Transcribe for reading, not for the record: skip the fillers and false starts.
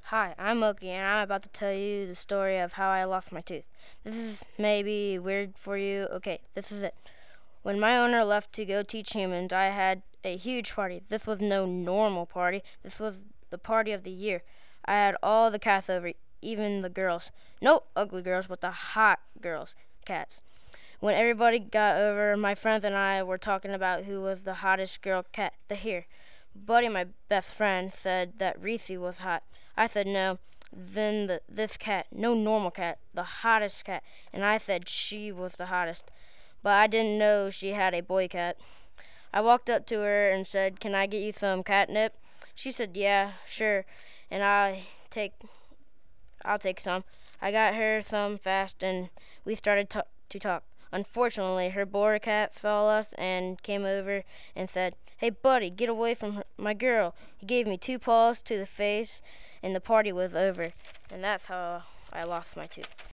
Hi, I'm Oki, and I'm about to tell you the story of how I lost my tooth. This is maybe weird for you. Okay, this is it. When my owner left to go teach humans, I had a huge party. This was no normal party. This was the party of the year. I had all the cats over, even the girls. No ugly girls, but the hot girls, cats. When everybody got over, my friends and I were talking about who was the hottest girl cat here. Buddy, my best friend, said that Reese was hot. I said no. Then this cat, no normal cat, the hottest cat, and I said she was the hottest. But I didn't know she had a boy cat. I walked up to her and said, "Can I get you some catnip?" She said, "Yeah, sure." And I'll take some. I got her some fast, and we started to talk. Unfortunately, her boar cat saw us and came over and said, "Hey, buddy, get away from my girl." He gave me two paws to the face, and the party was over. And that's how I lost my tooth.